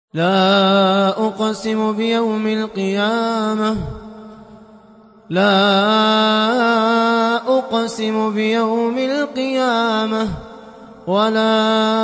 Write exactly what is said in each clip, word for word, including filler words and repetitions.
لا أقسم بيوم القيامة لا أقسم بيوم القيامة ولا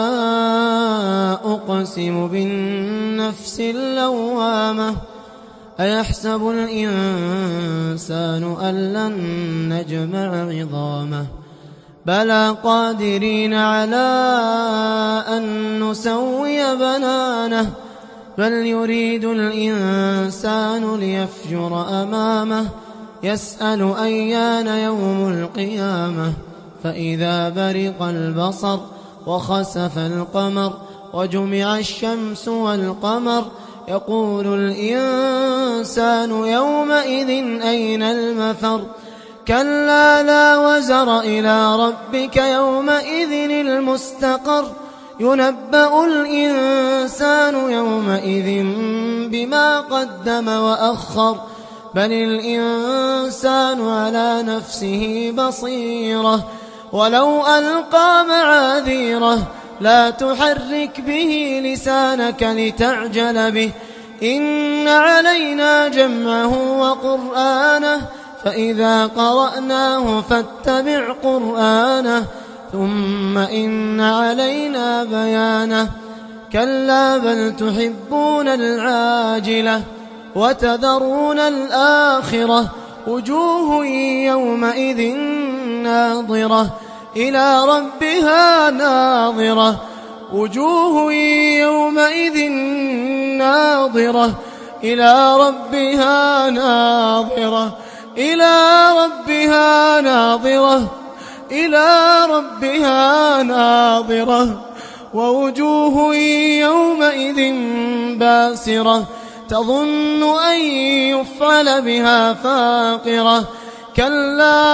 أقسم بالنفس اللوامة أيحسب الإنسان أن لن نجمع عظامه بلى قادرين على أن نسوي بنانه بل يريد الإنسان ليفجر أمامه يسأل أيان يوم القيامة فإذا برق البصر وخسف القمر وجمع الشمس والقمر يقول الإنسان يومئذ أين المفر كلا لا وزر إلى ربك يومئذ المستقر ينبأ الإنسان يومئذ بما قدم وأخر بل الإنسان على نفسه بصيرة ولو ألقى معاذيره لا تحرك به لسانك لتعجل به إن علينا جمعه وقرآنه فإذا قرأناه فاتبع قرآنه ثم إن علينا بيانه كلا بل تحبون العاجلة وتذرون الآخرة وجوه يومئذ ناظرة إلى ربها ناظرة وجوه يومئذ ناظرة إلى ربها ناظرة إلى ربها ناظرة إلى ربها ناظرة ووجوه يومئذ باسرة تظن أن يفعل بها فاقرة كلا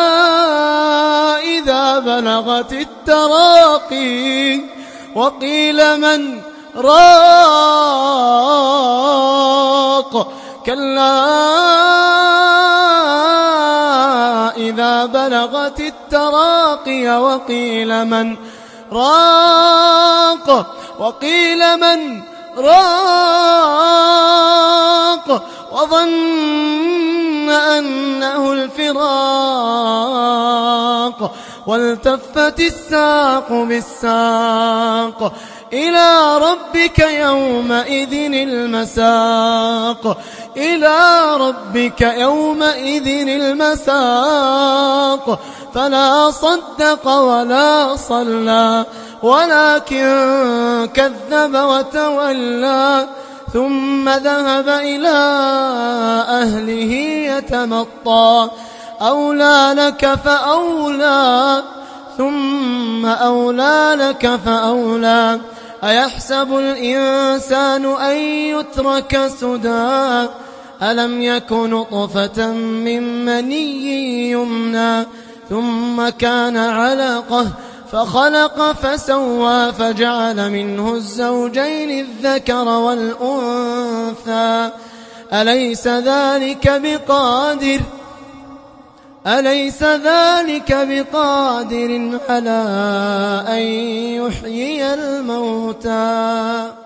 إذا بلغت التراقي وقيل من راق كلا إذا بلغت التراقي وقيل من راق وقيل من راق وظن أنه الفراق والتفت الساق بالساق إلى ربك يومئذ المساق إلى ربك يومئذ المساق فلا صدق ولا صلى ولكن كذب وتولى ثم ذهب إلى أهله يتمطى أولى لك فأولى ثم أولى لك فأولى أيحسب الإنسان أن يترك سدى ألم يك نطفة من مني يمنى ثم كان علقة فخلق فسوى فجعل منه الزوجين الذكر والأنثى أليس ذلك بقادر أليس ذلك بقادر على أن يحيي الموتى